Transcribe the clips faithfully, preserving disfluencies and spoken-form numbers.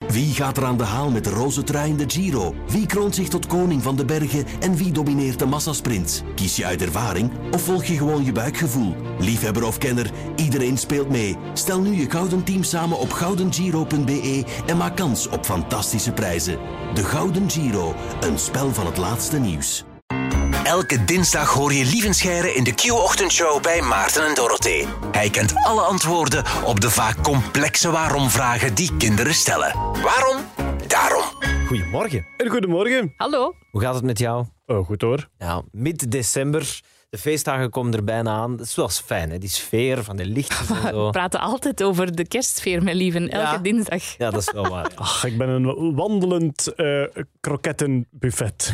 Wie gaat er aan de haal met de roze trui in de Giro? Wie kroont zich tot koning van de bergen en wie domineert de massasprints? Kies je uit ervaring of volg je gewoon je buikgevoel? Liefhebber of kenner, iedereen speelt mee. Stel nu je gouden team samen op gouden giro punt b e en maak kans op fantastische prijzen. De Gouden Giro, een spel van het laatste nieuws. Elke dinsdag hoor je Lievenscheire in de Q-ochtendshow bij Maarten en Dorothee. Hij kent alle antwoorden op de vaak complexe waarom-vragen die kinderen stellen. Waarom? Daarom. Goedemorgen. En goedemorgen. Hallo. Hoe gaat het met jou? Oh, goed hoor. Ja, mid-december. De feestdagen komen er bijna aan. Dat is wel eens fijn, hè? Die sfeer van de lichtjes en zo. We praten altijd over de kerstsfeer met Lieven, elke Ja. dinsdag. Ja, dat is wel waar. Ach, ik ben een wandelend uh, krokettenbuffet.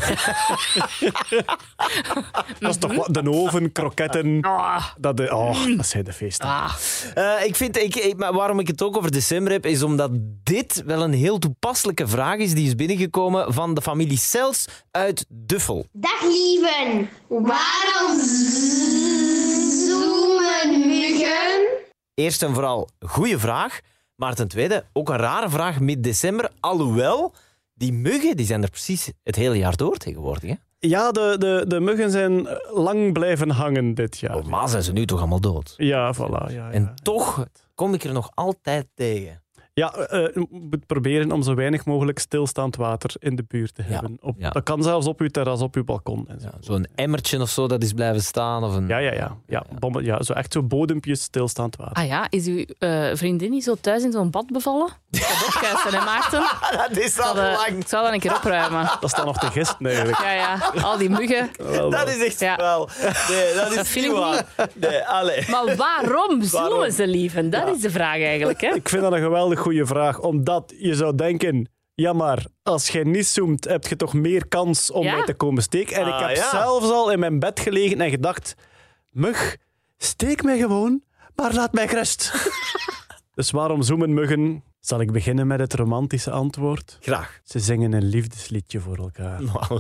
Dat is toch wat? De oven, kroketten. Ah. Dat, de, oh, dat zijn de feestdagen. Ah. Uh, ik vind, ik, ik, maar waarom ik het ook over december heb, is omdat dit wel een heel toepasselijke vraag is die is binnengekomen van de familie Sels uit Duffel. Dag lieven, waarom zoomen muggen? Eerst en vooral, goede vraag. Maar ten tweede, ook een rare vraag mid-december. Alhoewel, die muggen die zijn er precies het hele jaar door tegenwoordig. Hè? Ja, de, de, de muggen zijn lang blijven hangen dit jaar. Normaal zijn ze nu toch allemaal dood. Ja, voilà. Ja, ja. En toch kom ik er nog altijd tegen. Ja, uh, je moet proberen om zo weinig mogelijk stilstaand water in de buurt te hebben. Ja, Op, ja. Dat kan zelfs op uw terras, op uw balkon. En zo. Ja, zo'n emmertje of zo dat is blijven staan. Of een... Ja, ja, ja. ja, bommen, ja zo echt zo bodempjes stilstaand water. Ah ja, is uw uh, vriendin niet zo thuis in zo'n bad bevallen? Dat opkuisen, hè Maarten? Dat is al Dat, uh, lang. ik zou dat een keer opruimen. Dat staat nog te gisten eigenlijk. Ja, ja, al die muggen. Wel, Dat is echt Ja. wel. Nee, dat is vind niet ik waar. Nee, allee. Maar waarom zoomen ze, Lieven? Dat is de vraag eigenlijk, hè? Ik vind dat een geweldig goede vraag, omdat je zou denken... Ja, maar als jij niet zoomt, heb je toch meer kans om Ja? mij te komen steken. En Ah, ik heb ja. zelfs al in mijn bed gelegen en gedacht... Mug, steek mij gewoon, maar laat mij gerust. Dus waarom zoomen muggen? Zal ik beginnen met het romantische antwoord? Graag. Ze zingen een liefdesliedje voor elkaar.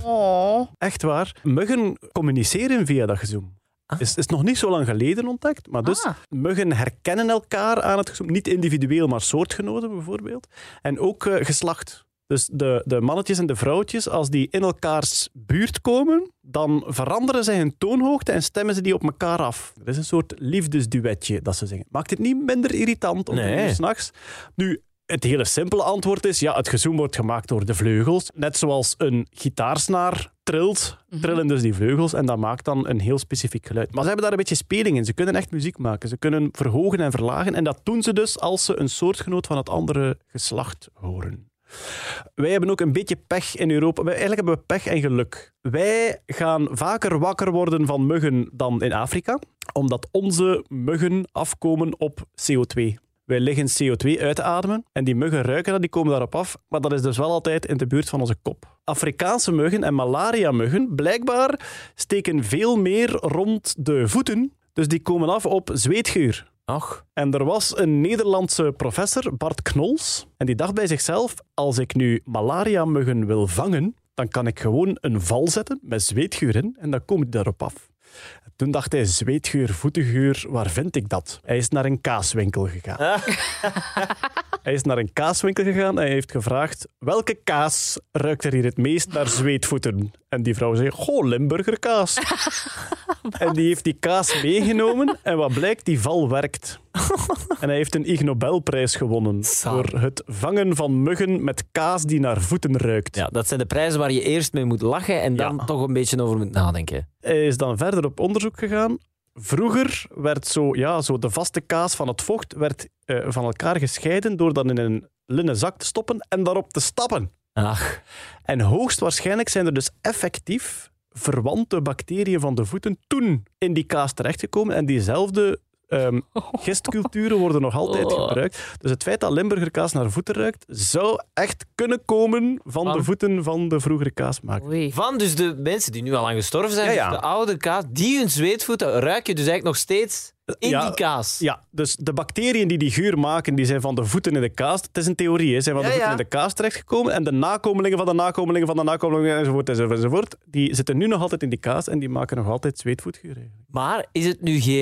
Oh. Echt waar. Muggen communiceren via dat gezoem. Het is, is nog niet zo lang geleden ontdekt, maar dus Ah. muggen herkennen elkaar aan het gezoem. Niet individueel, maar soortgenoten bijvoorbeeld. En ook uh, geslacht. Dus de, de mannetjes en de vrouwtjes, als die in elkaars buurt komen, dan veranderen zij hun toonhoogte en stemmen ze die op elkaar af. Dat is een soort liefdesduetje dat ze zingen. Maakt het niet minder irritant om Nee. s nachts? Nu, het hele simpele antwoord is, ja, het gezoem wordt gemaakt door de vleugels. Net zoals een gitaarsnaar trilt, trillen dus die vleugels en dat maakt dan een heel specifiek geluid. Maar ze hebben daar een beetje speling in. Ze kunnen echt muziek maken. Ze kunnen verhogen en verlagen en dat doen ze dus als ze een soortgenoot van het andere geslacht horen. Wij hebben ook een beetje pech in Europa. Wij, eigenlijk hebben we pech en geluk. Wij gaan vaker wakker worden van muggen dan in Afrika, omdat onze muggen afkomen op C O twee. Wij liggen C O twee uit te ademen en die muggen ruiken dat, die komen daarop af. Maar dat is dus wel altijd in de buurt van onze kop. Afrikaanse muggen en malaria-muggen, blijkbaar, steken veel meer rond de voeten. Dus die komen af op zweetgeur. Ach. En er was een Nederlandse professor, Bart Knols, en die dacht bij zichzelf, als ik nu malaria-muggen wil vangen, dan kan ik gewoon een val zetten met zweetgeur in en dan komen die daarop af. Toen dacht hij, zweetgeur, voetengeur, waar vind ik dat? Hij is naar een kaaswinkel gegaan. Hij is naar een kaaswinkel gegaan en hij heeft gevraagd, welke kaas ruikt er hier het meest naar zweetvoeten? En die vrouw zei, goh, Limburger kaas. En die heeft die kaas meegenomen en wat blijkt, die val werkt. En hij heeft een Ig Nobelprijs gewonnen Zalig. voor het vangen van muggen met kaas die naar voeten ruikt. Ja, dat zijn de prijzen waar je eerst mee moet lachen en dan Ja. toch een beetje over moet nadenken. Hij is dan verder op onderzoek gegaan. Vroeger werd zo, ja, zo de vaste kaas van het vocht werd, uh, van elkaar gescheiden door dan in een linnen zak te stoppen en daarop te stappen. Ach. En hoogstwaarschijnlijk zijn er dus effectief verwante bacteriën van de voeten toen in die kaas terechtgekomen en diezelfde um, gistculturen worden nog altijd gebruikt. Dus het feit dat Limburger kaas naar voeten ruikt, zou echt kunnen komen van Van? de voeten van de vroegere kaasmaker. Oei. Van dus de mensen die nu al lang gestorven zijn, Ja, ja. dus de oude kaas, die hun zweetvoeten ruik je dus eigenlijk nog steeds in Ja, die kaas. Ja, dus de bacteriën die die geur maken, die zijn van de voeten in de kaas. Het is een theorie, hè, zijn van de Ja, voeten ja. in de kaas terechtgekomen. En de nakomelingen van de nakomelingen van de nakomelingen, enzovoort, enzovoort, enzovoort, die zitten nu nog altijd in die kaas en die maken nog altijd zweetvoetgeur. Eigenlijk. Maar is het nu geen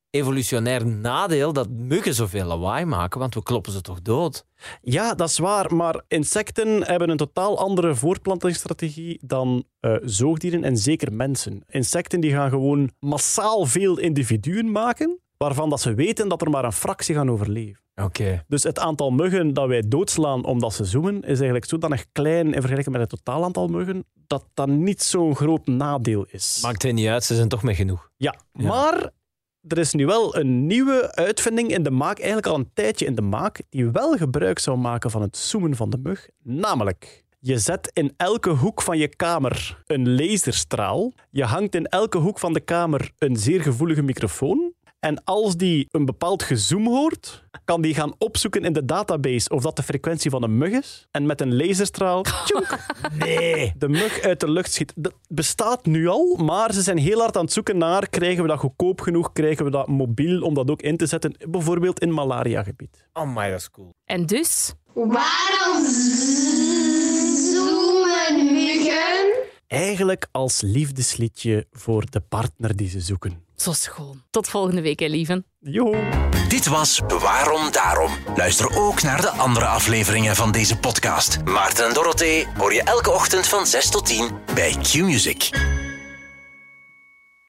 evolutionair nadeel dat muggen zoveel lawaai maken, want we kloppen ze toch dood? Ja, dat is waar, maar insecten hebben een totaal andere voortplantingsstrategie dan uh, zoogdieren en zeker mensen. Insecten die gaan gewoon massaal veel individuen maken, waarvan dat ze weten dat er maar een fractie gaan overleven. Oké. Okay. Dus het aantal muggen dat wij doodslaan omdat ze zoemen, is eigenlijk zodanig klein in vergelijking met het totaal aantal muggen, dat dat niet zo'n groot nadeel is. Maakt het niet uit, ze zijn toch met genoeg. Ja, ja. Maar er is nu wel een nieuwe uitvinding in de maak, eigenlijk al een tijdje in de maak, die wel gebruik zou maken van het zoemen van de mug. Namelijk, je zet in elke hoek van je kamer een laserstraal. Je hangt in elke hoek van de kamer een zeer gevoelige microfoon. En als die een bepaald gezoem hoort, kan die gaan opzoeken in de database of dat de frequentie van een mug is. En met een laserstraal tjoek, nee, de mug uit de lucht schiet. Dat bestaat nu al, maar ze zijn heel hard aan het zoeken naar, krijgen we dat goedkoop genoeg, krijgen we dat mobiel om dat ook in te zetten, bijvoorbeeld in malariagebied. Oh my, dat is cool. En dus? Waarom zoomen muggen? Eigenlijk als liefdesliedje voor de partner die ze zoeken. Zo schoon. Tot volgende week, hè, lieven. Jo. Dit was Waarom Daarom. Luister ook naar de andere afleveringen van deze podcast. Maarten en Dorothee hoor je elke ochtend van zes tot tien bij Q-Music.